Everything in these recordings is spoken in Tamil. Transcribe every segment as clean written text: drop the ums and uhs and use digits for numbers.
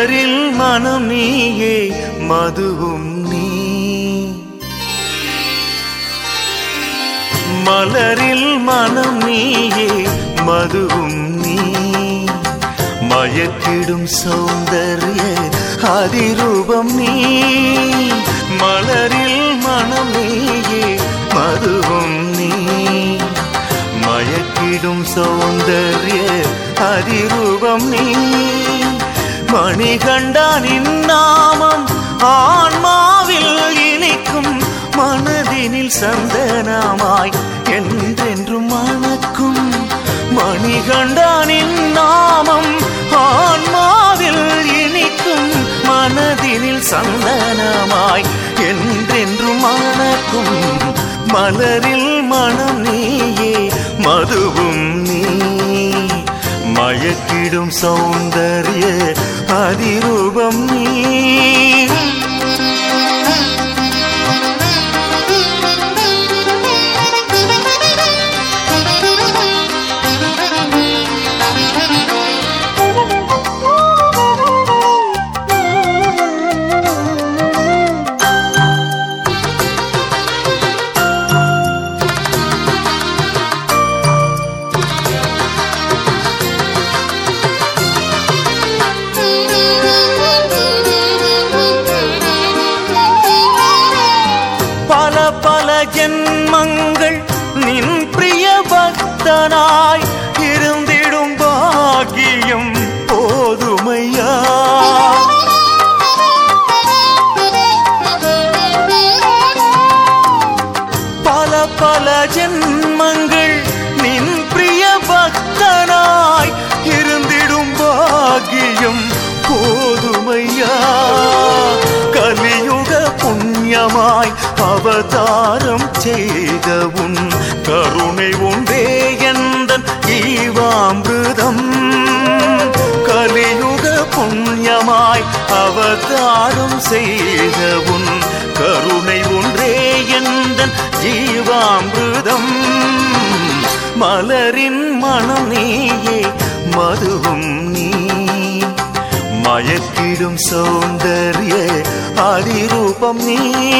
மலரில் மனம் நீயே மதுவும் நீ. மலரில் மனம் நீயே மதுவும் நீ. மயக்கிடும் சௌந்தர்ய அதிரூபம் நீ. மலரில் மனம் நீயே மதுவும் நீ. மயக்கிடும் சௌந்தர்ய அதிரூபம் நீ. மணிகண்டானின் நாமம் ஆன்மாவில் இனிக்கும். மனதினில் சந்தனமாய் என்றென்றும் மணக்கும். மணிகண்டானின் நாமம் ஆன்மாவில் இனிக்கும். மனதினில் சந்தனமாய் என்றென்றும் மணக்கும். மலரில் மனம் நீயே மதுவும் நீ. மயக்கிடும் சௌந்தர்ய அதிரூபம் நீ. பல ஜென்மங்கள் நின் பிரிய பக்தனாய் இருந்திடும் பாக்கியம் போதுமையா. பல ஜென்மங்கள் நின் பிரிய பக்தனாய் இருந்திடும் பாக்கியம் போதுமையா. கலியுக புண்ணியமாய் அவதாரம் செய்த உன் கருணை ஒன்றே எந்தன் ஈவாமிருதம். கலியுக புண்ணியமாய் அவதாரம் செய்த உன் கருணை ஒன்றே எந்தன் ஜீவாமிருதம். மலரின் மனம் நீயே மதுவும் நீ. மயக்கிடும் சௌந்தர்ய அதிரூபம் நீ.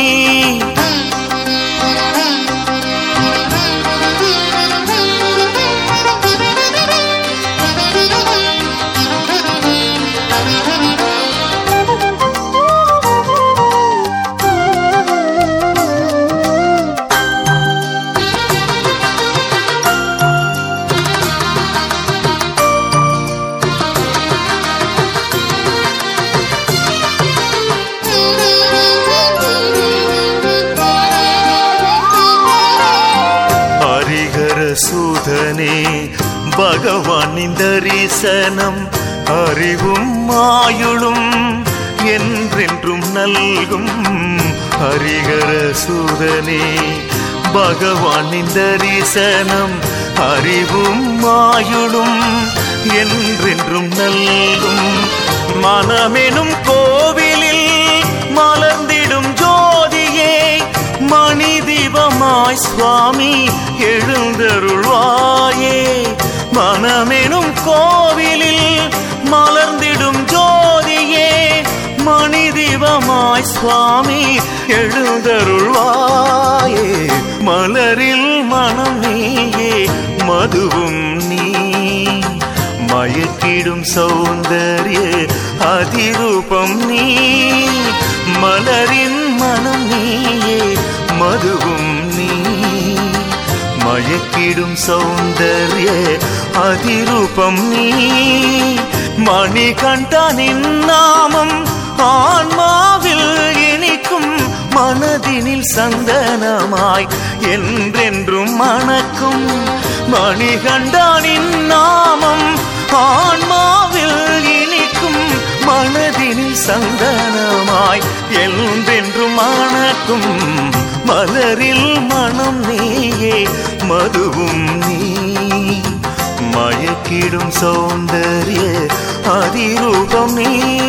சூதனே பகவானின் தரிசனம் அறிவும் ஆயுளும் என்றென்றும் நல்கும். ஹரிஹர சூதனே பகவானின் தரிசனம் அறிவும் ஆயுளும் என்றென்றும் நல்கும். மனமெனும் கோவிலில் மலர்ந்திடும் ஜோதியே மணி தீபமாய் சுவாமி எழுந்தருள்வாயே. மனமெனும் கோவிலில் மலர்ந்திடும் ஜோதியே மணி தீபமாய் சுவாமி எழுந்தருள்வாயே. மலரில் மனம் நீயே மதுவும் நீ. மயக்கிடும் சௌந்தர்ய அதிரூபம் நீ. மலரின் மனம் நீயே மதுவும் நீ. மயக்கிடும் சௌந்தர்ய அதிரூபம் நீ. மணிகண்டனின் நாமம் ஆன்மாவில் இனிக்கும். மனதினில் சந்தனமாய் என்றென்றும் மணக்கும். மணிகண்டனின் நாமம் ஆன்மாவில் இனிக்கும். மனதினில் சந்தனமாய் என்றென்றும் மணக்கும். மலரில் மனம் நீயே மதுவும் நீ. மயக்கிடும் சௌந்தர்ய அதிரூபம் நீ.